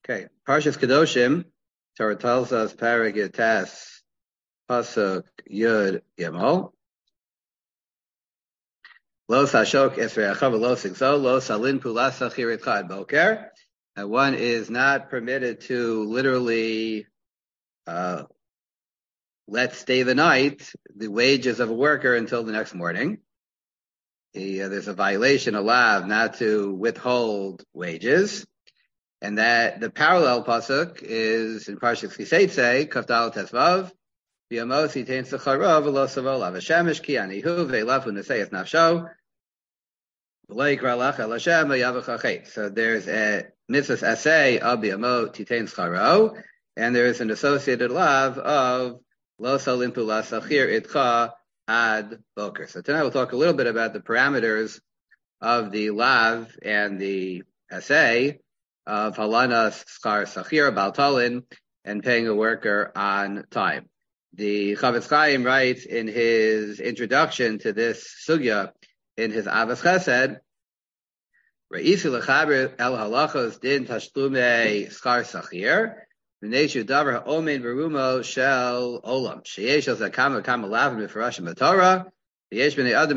Okay, Parshas Kedoshim, Torah tells us, Parag Yates, Pasuk Yud Gimel. Lo Sashok Esreachav Lo Sigzo Lo Salin Pulasa Chiritcha Boker. And one is not permitted to literally let stay the night the wages of a worker until the next morning. There's a violation allowed not to withhold wages. And that the parallel pasuk is in Parshas Kiseitze, Kafdal Tesvav, V'yamos Yitain Secharav V'lo Savo Lav Hashemesh Ki Anihu Ve'elafu Neseyas Nafsho V'lo Yikra Lach El Hashem V'yavach Achet. So there's a mitzvah essay of V'yamos Yitain Scharo, and there is an associated lav of Lo Salim Pula Sachir Itcha Ad Boker. So tonight we'll talk a little bit about the parameters of the lav and the essay of halanas schar sachir baltalin and paying a worker on time. The Chavetz Chaim writes in his introduction to this sugya in his Avos Chesed, Re'isi lechaber el halachos din tashlumei schar sachir v'neishu davar ha'omen v'rumo shel olam sheyesh el zakama kama lavim b'farashim b'torah. So the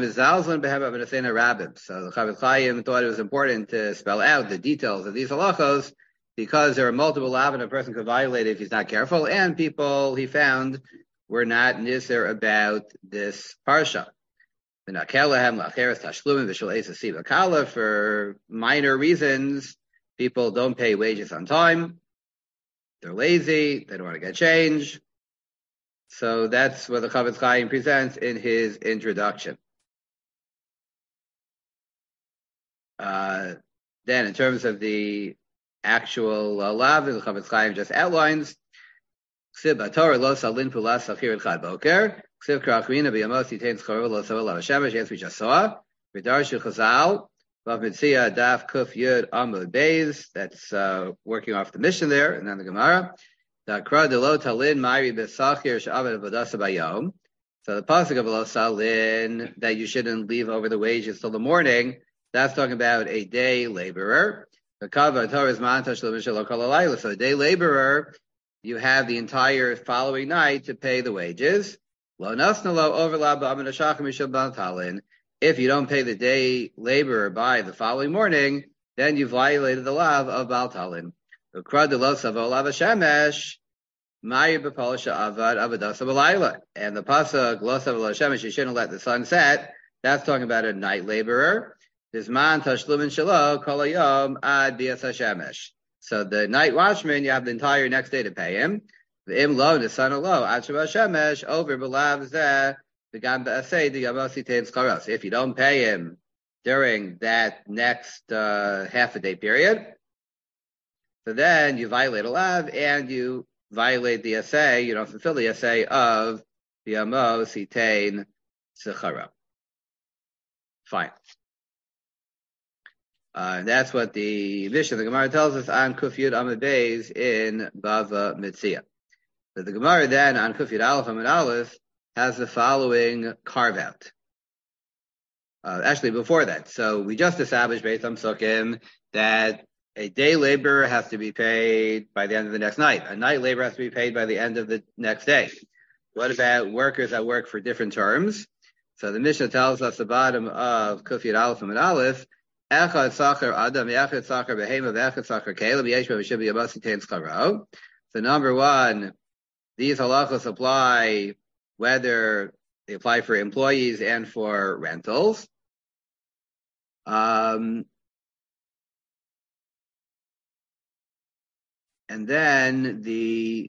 Chavetz Chaim thought it was important to spell out the details of these halachos because there are multiple lavin a person could violate if he's not careful, and people he found were not nizer about this parsha. For minor reasons, people don't pay wages on time. They're lazy. They don't want to get change. So that's what the Chavetz Chaim presents in his introduction. Then in terms of the actual lav, the Chavetz Chaim just outlines, Ksiv b'Torah lo salin pulas sachir echad boker, Ksiv krachmina b'yamos yitain scharo lo savol lav Hashemesh, as we just saw, V'darshu Chazal, Vav Mitzia Daf Kuf Yud Amud Beis, that's working off the mission there, and then the Gemara. So the pasuk of lo salin, that you shouldn't leave over the wages till the morning, that's talking about a day laborer. So a day laborer, you have the entire following night to pay the wages. If you don't pay the day laborer by the following morning, then you violated the law of Baltalin. And the pasuk lo savo l'Hashemesh, you shouldn't let the sun set. That's talking about a night laborer. Zman tashlumin shelo kol hayom ad bias Hashemesh. So the night watchman, you have the entire next day to pay him. V'im lo the sun lo ad sheba Hashemesh over b'lav zeh v'gam b'asei d'yamos yitain scharo. If you don't pay him during that next half a day period, so then you violate a lav and you violate the essay, you don't fulfill the essay of the Amos Yitain Sechara. Fine. That's what the Mishnah, the Gemara tells us on Kuf Yud Amud Beis in Bava Mitzia. But the Gemara then on Kuf Yud Aleph Amud Aleph has the following carve out. Actually, before that, so we just established based on Sukkim that a day laborer has to be paid by the end of the next night. A night laborer has to be paid by the end of the next day. What about workers that work for different terms? So the Mishnah tells us the bottom of Kuf Yud Aleph and Aleph, Echad Sacher Adam, Echad Sacher Behema, Echad Sacher Kaleb, Yeshua V'Shib Yabasi Tein Scharo. So number one, these halachos apply whether they apply for employees and for rentals. And then the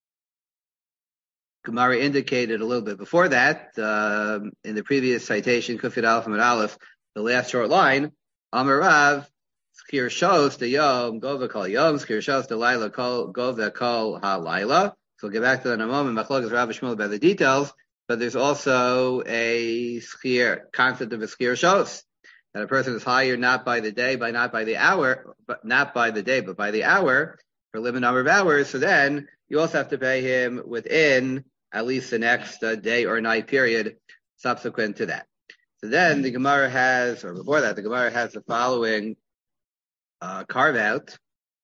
Gemara indicated a little bit before that, in the previous citation, Kuf Yud Aleph and Aleph, the last short line, Amar Rav, Skir Shos de Yom, Gova Kol Yom, Skir Shos de Laila, Gova Kol Ha Laila. So we'll get back to that in a moment. Machlokes Rav Shmuel about the details, but there's also a concept of a Skir Shos, that a person is hired not by the day, not by the hour, but not by the day, but by the hour, for a limited number of hours. So then you also have to pay him within at least the next day or night period subsequent to that. So then the Gemara has, or before that, the Gemara has the following carve out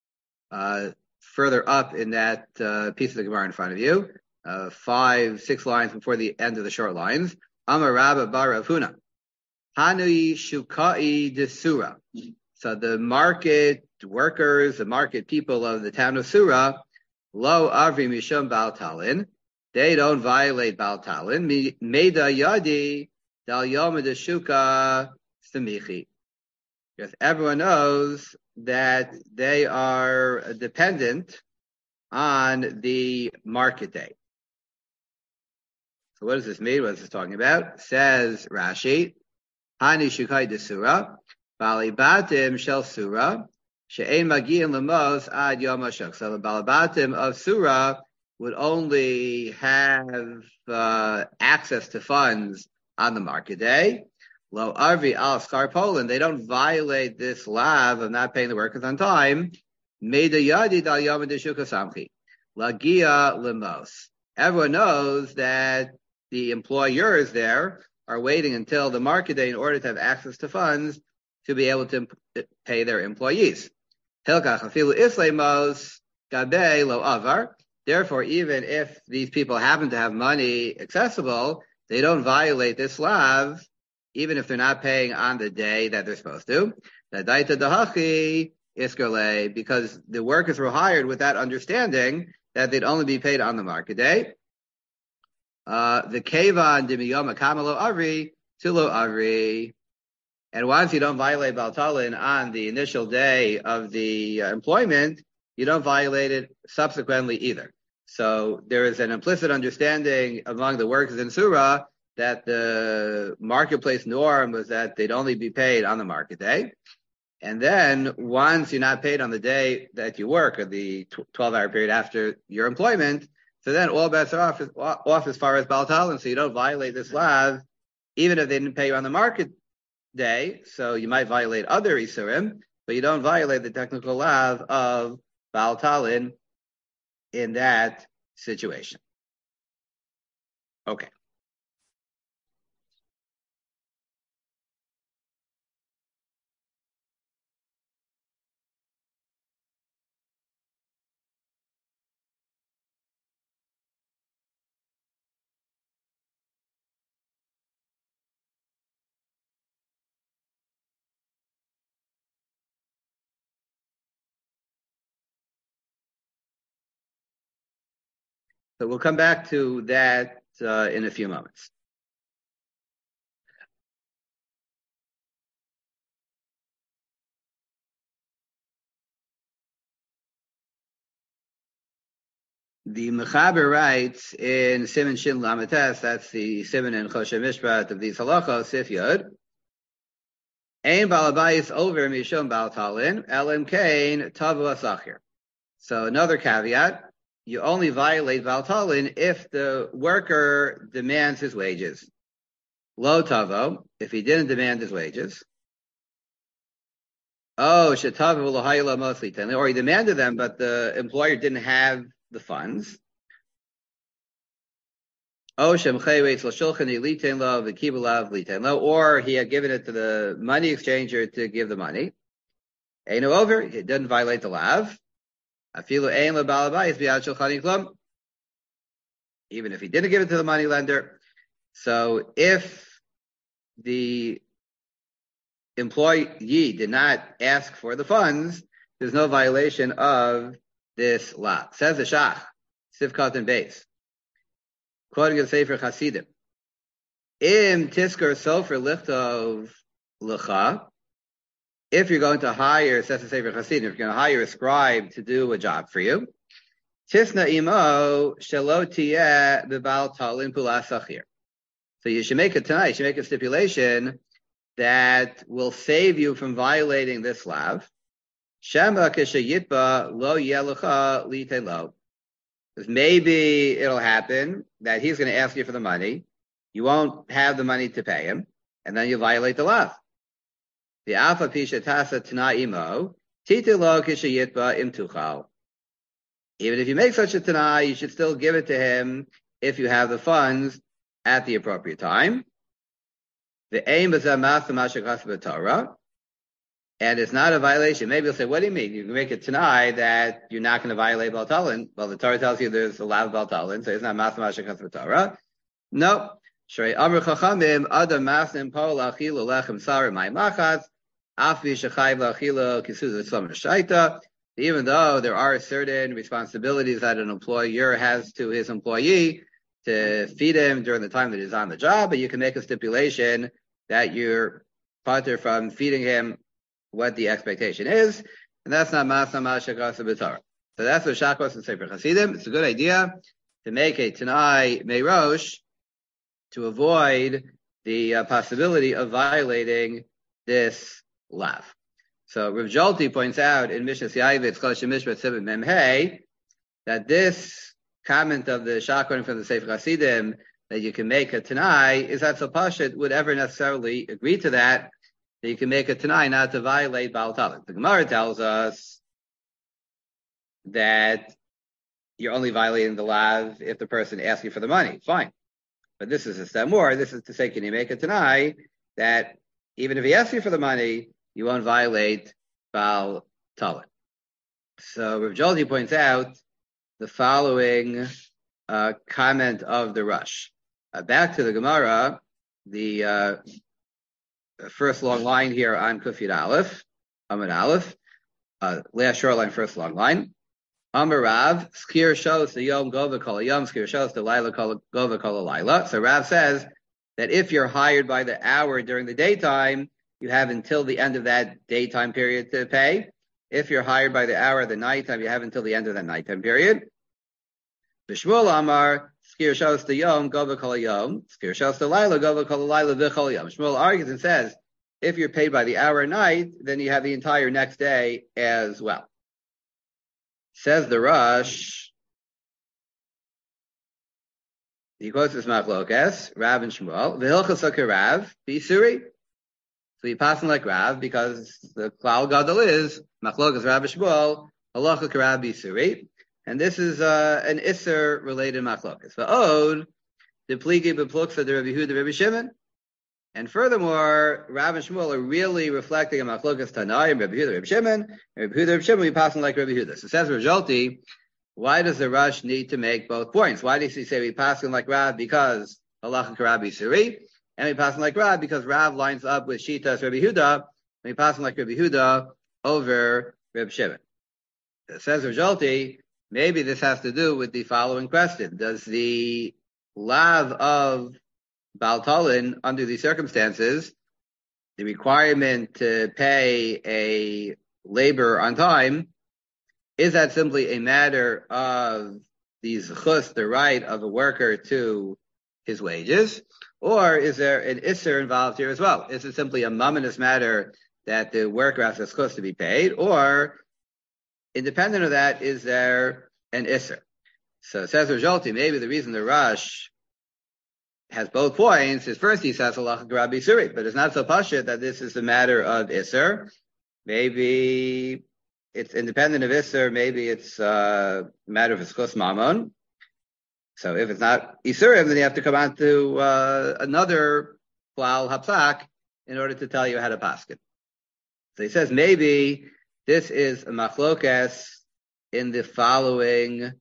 further up in that piece of the Gemara in front of you, 5-6 lines before the end of the short lines. Amar Rabba bar Rav Huna, Hanui Shukai Desura. So the market workers, the market people of the town of Surah, Lo Avri Mishum Baal Talin, they don't violate Baal Talin. Meida Yadi Dal Yom Shuka Samichi. Because everyone knows that they are dependent on the market day. So what does this mean? What is this talking about? Says Rashi, Hani Shukai de Surah, Balibatim Shel Surah, She'ein Magi'in Lemos Ad Yom HaShuk. So the Balibatim of Surah would only have access to funds on the market day. Lo Arvi Al Skar Poland, they don't violate this lav of not paying the workers on time. Meida Yadi Dal Yom Shuka Samchi. Lagia Lemos. Everyone knows that the employers there are waiting until the market day in order to have access to funds to be able to pay their employees. Hilkach Afilu Islemos Gabe Lo Avar. Therefore, even if these people happen to have money accessible, they don't violate this lav, even if they're not paying on the day that they're supposed to. Because the workers were hired with that understanding that they'd only be paid on the market day. The kevan dimiyoma kamalo avri tulo avri. And once you don't violate Baal Talin on the initial day of the employment, you don't violate it subsequently either. So there is an implicit understanding among the workers in Surah that the marketplace norm was that they'd only be paid on the market day. And then once you're not paid on the day that you work, or the 12-hour period after your employment, so then all bets are off as far as Baal Talin, so you don't violate this lav, even if they didn't pay you on the market day. So you might violate other Isurim, but you don't violate the technical lav of Baal Talin in that situation. Okay. So we'll come back to that in a few moments. The Mechaber writes in Siman Shin Lamates, that's the Siman and Choshe Mishpat of these halachos, Sif Yod, Ein Balabayis over Mishum Baal Talin, Elim Kain Tavu Asachir. So another caveat, you only violate Baal Talin if the worker demands his wages. Lo Tavo, if he didn't demand his wages. Oh, Shetavu L'Hayla mostly, or he demanded them, but the employer didn't have the funds. Or he had given it to the money exchanger to give the money. Ain't over, it doesn't violate the lav. Even if he didn't give it to the money lender. So if the employee did not ask for the funds, there's no violation of this law. Says the Shach, Sivkot and Beis, quoting the Sefer Chasidim. Im tiskar sofer lichtov lecha. If you're going to hire, says the Sefer Chasidim, if you're going to hire a scribe to do a job for you, tisna imo shelo tiyeh b'bal talin pula sachir. So you should make it tonight. You should make a stipulation that will save you from violating this lav. Shema k'sheyitba lo yelecha litelo. Because maybe it'll happen that he's going to ask you for the money. You won't have the money to pay him, and then you violate the law. The alpha pisha tasa tanaimo titilo k'sheyitba imtuchal. Even if you make such a tanai, you should still give it to him if you have the funds at the appropriate time. The aim is a master mashachas b'Torah. and it's not a violation. Maybe you'll say, what do you mean? You can make it tonight that you're not going to violate Baltalin. Well, the Torah tells you there's a lot of Baltalin, so it's not Masma Shekhat Torah. No. Shrei Amr Chachamim, Adam Masnim Pol Achila Lechem Sar Mai Machatz, Afi Shechayv Achila Kisuz Tzom Shaita. Even though there are certain responsibilities that an employer has to his employee to feed him during the time that he's on the job, but you can make a stipulation that you're pater from feeding him what the expectation is, and that's not Masna Mashakasa B'Torah. So that's what Shakos and Sefer Chasidim. It's a good idea to make a Tanai Meirosh to avoid the possibility of violating this lav. So Rav Jolti points out in Mishnah Yavitz Chosh Mishpat Sibim Memhei that this comment of the Shakon from the Sefer Chasidim that you can make a Tanai is that so Pashut would ever necessarily agree to that you can make a Tanai not to violate Baal Talin. The Gemara tells us that you're only violating the lav if the person asks you for the money. Fine. But this is a step more. This is to say, can you make a Tanai that even if he asks you for the money, you won't violate Baal Talin. So Rav Jolti points out the following comment of the Rush. Back to the Gemara, the first long line here on Kuf Yud Aleph, Amud Aleph, last short line, first long line. Amar Rav, Skir Shos the Yom Gova Kol Yom, Skir Shos the Laila Gova Kol Laila. So Rav says that if you're hired by the hour during the daytime, you have until the end of that daytime period to pay. If you're hired by the hour of the nighttime, you have until the end of that nighttime period. B'Shmuel Amar, Skir Shos the Yom Gova Kol Yom, Skir Shos the Laila Gova Kol Laila V'Chol Yom. Shmuel argues and says, if you're paid by the hour and night, then you have the entire next day as well. Says the Rush, he quotes this Machlokes, Rav and Shmuel, V'Hilchos HaKarav, B'Isuri. So he passing like Rav because the Klal Gadol is Machlokes Rav and Shmuel, Halacha Karav B'Isuri. And this is an Isser related Machlokes. V'Od, the Pligi B'Pluksa the Rabbi Yehuda Rabbi Shimon. And furthermore, Rav and Shmuel are really reflecting on Machlokes Tanai and Rabbi Yehuda Rabbi Shimon. And Rabbi Yehuda Rabbi Shimon will be passing like Rabbi Yehuda. So says Rav Jolti, why does the Rush need to make both points? Why does he say we passing like Rav because Halacha Karav B'Isuri? And we passing like Rav because Rav lines up with Shitas Rabbi Yehuda, and we passing like Rabbi Yehuda over Rabbi Shimon. It says Rav Jolti, maybe this has to do with the following question. Does the lav of Baal Talin, under these circumstances, the requirement to pay a labor on time, is that simply a matter of the zechus, the right of a worker to his wages? Or is there an isser involved here as well? Is it simply a momentous matter that the worker has a zechus to be paid? Or, independent of that, is there an isser? So it says Rav Jolti, maybe the reason the Rush has both points is first he says Halacha Karav B'Isuri, but it's not so pashut that this is a matter of isser. Maybe it's independent of isser, maybe it's a matter of zechus mamon. So if it's not Isurim, then you have to come on to another Klal Hapsak in order to tell you how to paskin. So he says maybe this is a machlokes in the following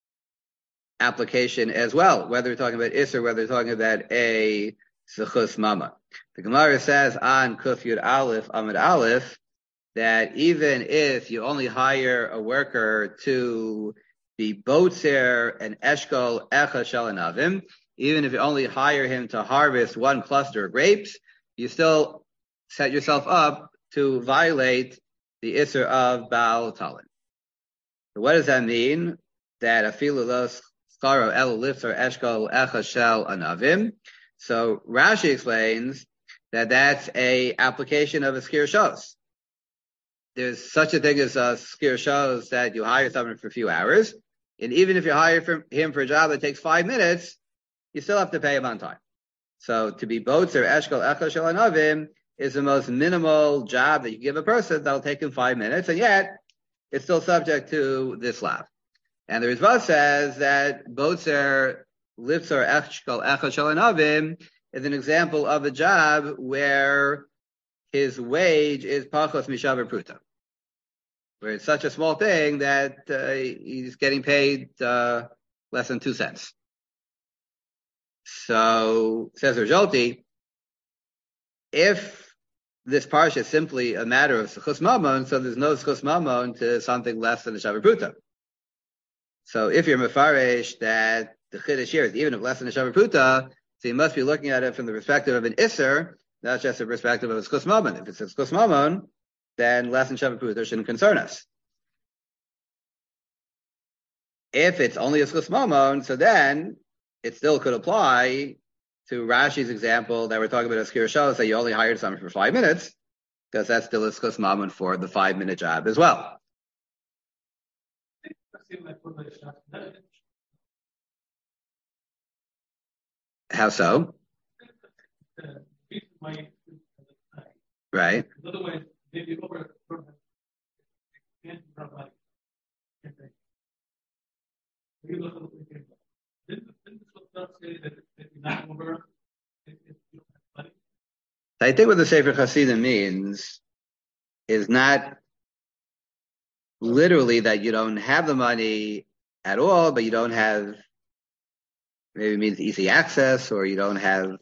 application as well, whether we're talking about Isser, whether we're talking about a Zechus Mama. The Gemara says on Kuf Yud Aleph, Amud Aleph, that even if you only hire a worker to be Botzer and Eshkol Echa Shel Anavim, even if you only hire him to harvest one cluster of grapes, you still set yourself up to violate the Isser of Baal Talin. So what does that mean? That afilu lo skaro el lifter Eshkol Echa Shel Anavim. So Rashi explains that that's a application of a skir shos. There's such a thing as a skir shos that you hire someone for a few hours. And even if you hire him for a job that takes 5 minutes, you still have to pay him on time. So to be Botzer, Eshkol, Echa Shel Anavim is the most minimal job that you give a person that'll take him 5 minutes, and yet it's still subject to this law. And the Rizvah says that Botzer, Lifzer, Eshkol, Echa Shel Anavim is an example of a job where his wage is pachos mishaber pruta, where it's such a small thing that he's getting paid less than 2 cents. So says Rajolti, if this parsha is simply a matter of schus mamon, so there's no schus mamon to something less than a shavar pruta. So if you're mefarish that the chiddush here is even if less than a shavar pruta, so you must be looking at it from the perspective of an isser, not just the perspective of a schus mamon. If it's a schus mamon, then less than shavar pruta shouldn't concern us. If it's only a schus mamon, so then it still could apply to Rashi's example that we're talking about as Kirishos, that you only hired someone for 5 minutes, because that's still a schus mamon for the 5-minute job as well. How so? Right. I think what the Sefer Hasidim means is not literally that you don't have the money at all, but you don't have, maybe it means easy access, or you don't have,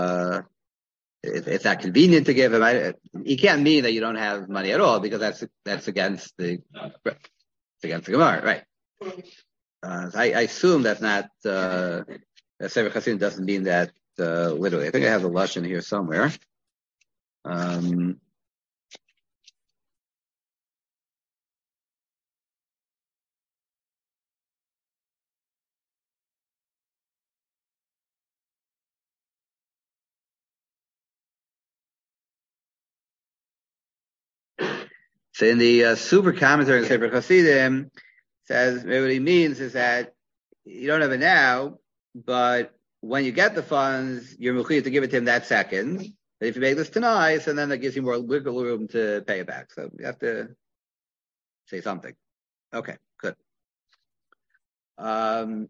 it's not convenient to give him. You can't mean that you don't have money at all, because that's against the Gemara, right? I assume that's not, Sefer Hasidim doesn't mean that literally. I think I have the lashon here somewhere. So in the super commentary on Sefer Hasidim, says what he means is that you don't have it now, but when you get the funds, you're mechuyev to give it to him that second. But if you make this tonight, so then that gives you more wiggle room to pay it back. So you have to say something. Okay, good. Fine.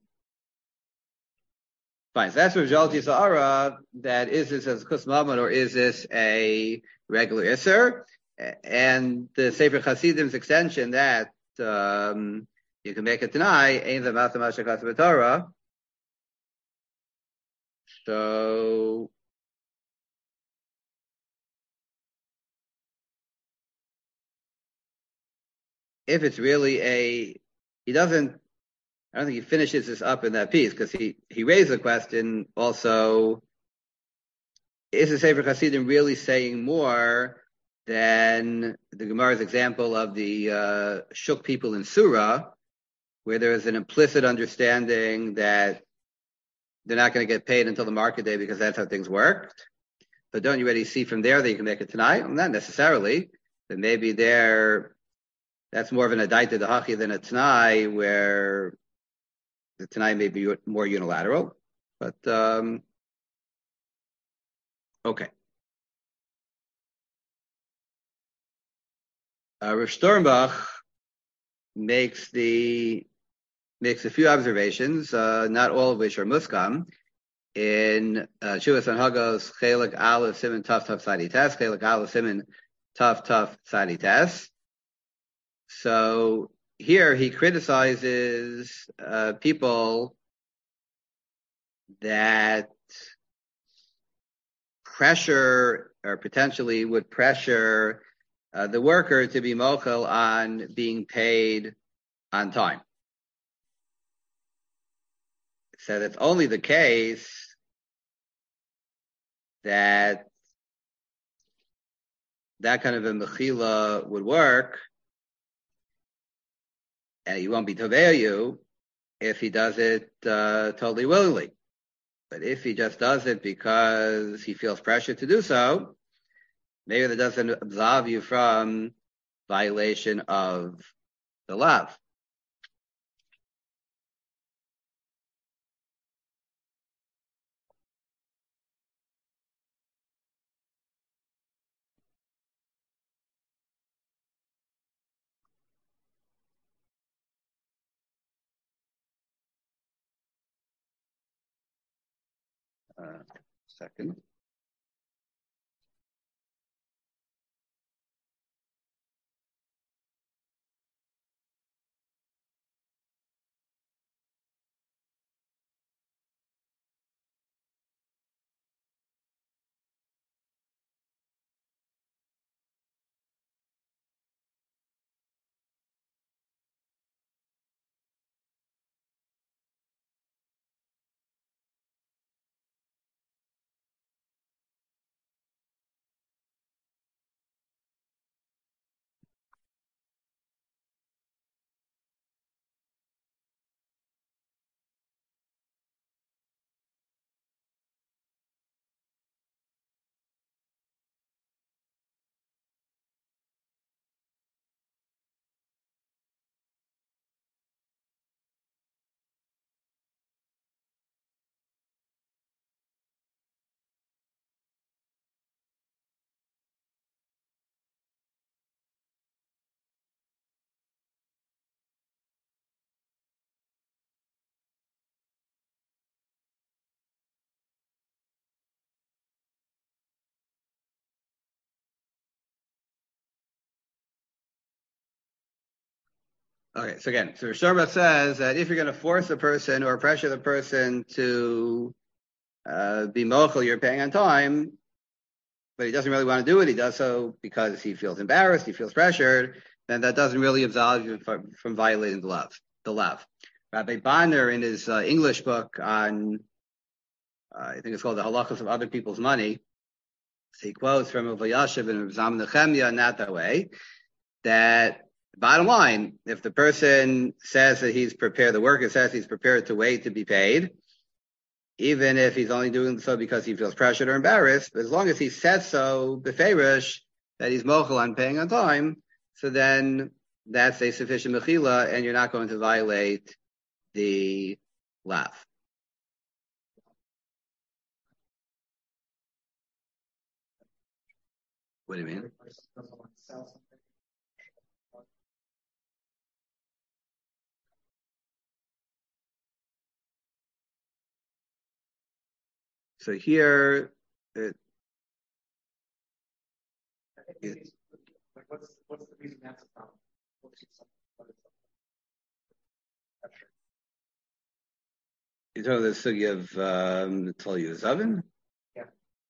So that's what Jalti Sa'ara, that is this as Kus Mamon or is this a regular Isser? And the Sefer Chasidim's extension that you can make it tonight, ain't the Mathemash Torah. So if it's really I don't think he finishes this up in that piece, because he raised the question also, is the Sefer Hasidim really saying more than the Gemara's example of the Shuk people in Surah, where there is an implicit understanding that they're not going to get paid until the market day because that's how things worked. But don't you already see from there that you can make it tonight? Well, not necessarily. But maybe that's more of an adaita dahachi than a tanai, where the tanai may be more unilateral. But okay. Rav Sternbach makes a few observations, not all of which are muskam, in Shuvas Hanhagos Chelik Aleph Siman Taf Taf Sadi Tes, Chelik Aleph Siman Taf Taf Sadi Tes. So here he criticizes people that pressure, or potentially would pressure the worker to be mochel on being paid on time. So that's only the case that kind of a mechila would work, and he won't be tovei you if he does it totally willingly. But if he just does it because he feels pressure to do so, maybe that doesn't absolve you from violation of the lav. Second. Okay, so again, so Rishon says that if you're going to force a person or pressure the person to be mochel, you're paying on time, but he doesn't really want to do it. He does so because he feels embarrassed, he feels pressured. Then that doesn't really absolve you from violating the lav. The lav. Rabbi Bonner, in his English book on, I think it's called The Halachos of Other People's Money, so he quotes from Rav Yashiv and Rav Zalman Nechemya in that way, that bottom line, if the person says that he's prepared, the worker says he's prepared to wait to be paid, even if he's only doing so because he feels pressured or embarrassed, as long as he says so, beferish, that he's mochel on paying on time, so then that's a sufficient mechila, and you're not going to violate the lav. What do you mean? So here, what's the reason that's a problem? You're talking about the sugi of Tol Yuzavin? Yeah.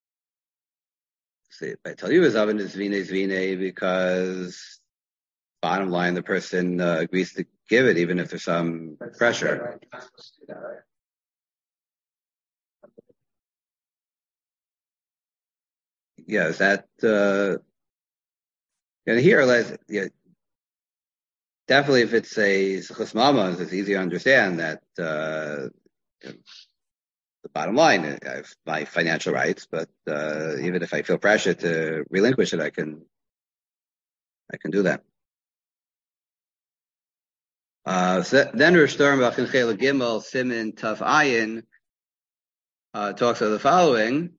See, by Tol Yuzavin is Zvine because bottom line, the person agrees to give it even if there's some pressure. Right? Yeah, is that and here, yeah, definitely if it's a Zechus Mama, it's easy to understand that the bottom line, I have my financial rights, but even if I feel pressure to relinquish it, I can do that. So then Rosh Hashanah in Chela Gimel Simin Taf Ayin talks of the following.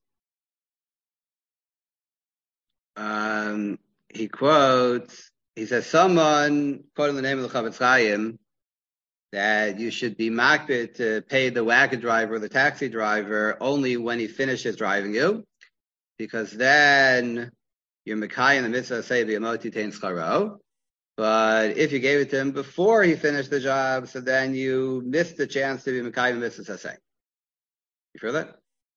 He quotes. He says, "Someone quoting the name of the Chavetz Chaim that you should be makbid to pay the wagon driver or the taxi driver only when he finishes driving you, because then you're Mekai in the mitzvah say b'yamot yitain scharo. But if you gave it to him before he finished the job, so then you missed the chance to be Mekai in the mitzvah say. You feel that?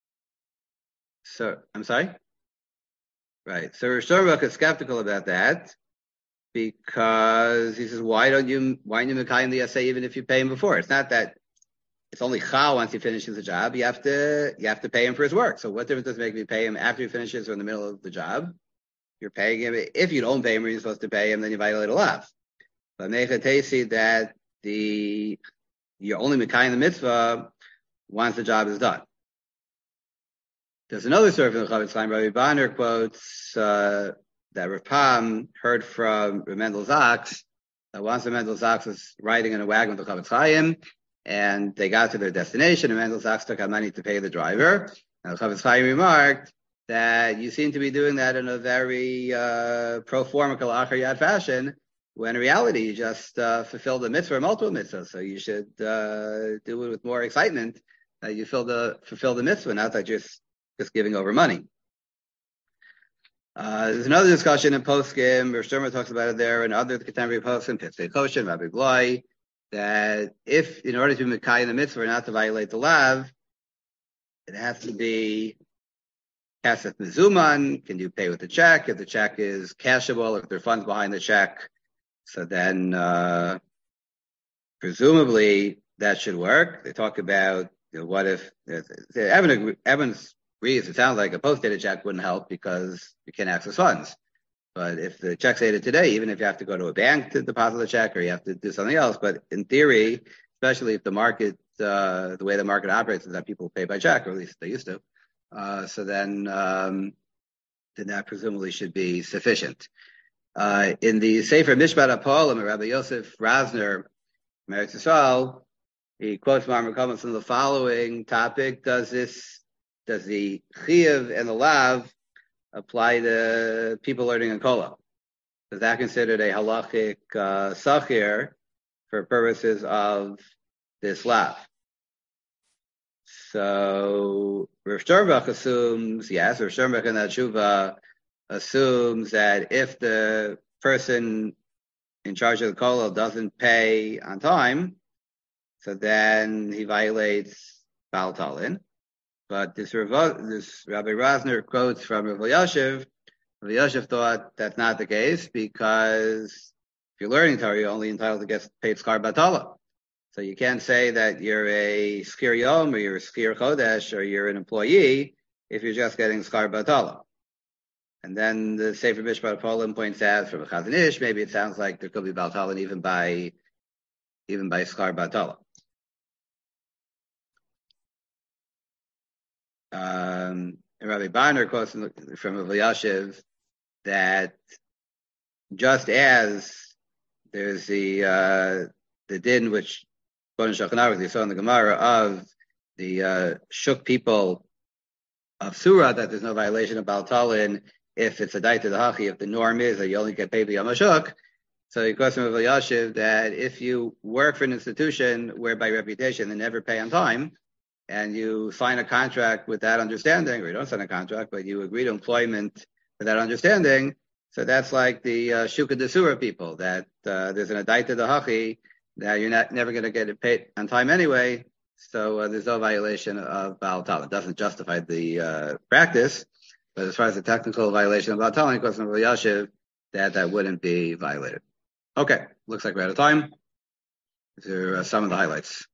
So I'm sorry. Right. So Rosh Hashanah is skeptical about that because he says, why don't you Mekai in the essay even if you pay him before? It's not that it's only Chal once he finishes the job. You have to pay him for his work. So what difference does it make if you pay him after he finishes or in the middle of the job? You're paying him. If you don't pay him when you're supposed to pay him, then you violate a lav. But Nechatesi that you're only Mekai in the mitzvah once the job is done. There's another story from the Chavetz Chaim. Rabbi Bonner quotes that Rav Pam heard from Mendel Zaks that once Mendel Zaks was riding in a wagon with the Chavetz Chaim, and they got to their destination, and Mendel Zaks took out money to pay the driver. And the Chavetz Chaim remarked that you seem to be doing that in a very pro forma kol achar yad fashion, when in reality you just fulfilled the mitzvah or multiple mitzvahs. So you should do it with more excitement. You fulfill the mitzvah, not that just giving over money. There's another discussion in Poskim. Rosh Hashanah talks about it there, and other contemporary Poskim, Pitzei Koshin, Rabbi Gloi, that if in order to be Mekai in the mitzvah, not to violate the lav, it has to be Kasef Mezuman. Can you pay with a check? If the check is cashable, if there are funds behind the check, so then presumably that should work. They talk about what if Evans agrees. It sounds like a post-dated check wouldn't help because you can't access funds. But if the check's dated today, even if you have to go to a bank to deposit the check or you have to do something else, but in theory, especially if the market, the way the market operates is that people pay by check, or at least they used to. So then that presumably should be sufficient. In the Sefer Mishpat HaPoalim, Rabbi Yosef Razner, Meretz Yisrael, he quotes Marmar Comments on the following topic: Does the Chiyuv and the Lav apply to people learning in Kola? Is that considered a halachic sachir for purposes of this Lav? So Rav Sternbach assumes, yes, Rav Sternbach in that Tshuva assumes that if the person in charge of the kollel doesn't pay on time, so then he violates Baal Talin. But this Rabbi Rosner quotes from Rav Elyashiv. Rav Elyashiv thought that's not the case because if you're learning Torah, you're only entitled to get paid Skar Batala. So you can't say that you're a Skir Yom or you're a Skir Chodesh or you're an employee if you're just getting Skar Batala. And then the Sefer Mishpat Polim points out from a Chazon Ish, maybe it sounds like there could be Batala even by Skar Batala. Rabbi Barner quotes from Rav Elyashiv that just as there's the din which Bon Shachanarach you saw in the Gemara of the Shuk people of Surah, that there's no violation of Baal Talin if it's a daita the hachi, if the norm is that you only get paid b'yom hashuk. So he quotes from Rav Elyashiv that if you work for an institution where by reputation they never pay on time, and you sign a contract with that understanding, or you don't sign a contract, but you agree to employment with that understanding, so that's like the Shuka Desura people, that there's an adaita dahachi, that you're never going to get it paid on time anyway, so there's no violation of Baal Talin. It doesn't justify the practice, but as far as the technical violation of Baal Talin, goes from Rav Elyashiv, that wouldn't be violated. Okay, looks like we're out of time. These are some of the highlights.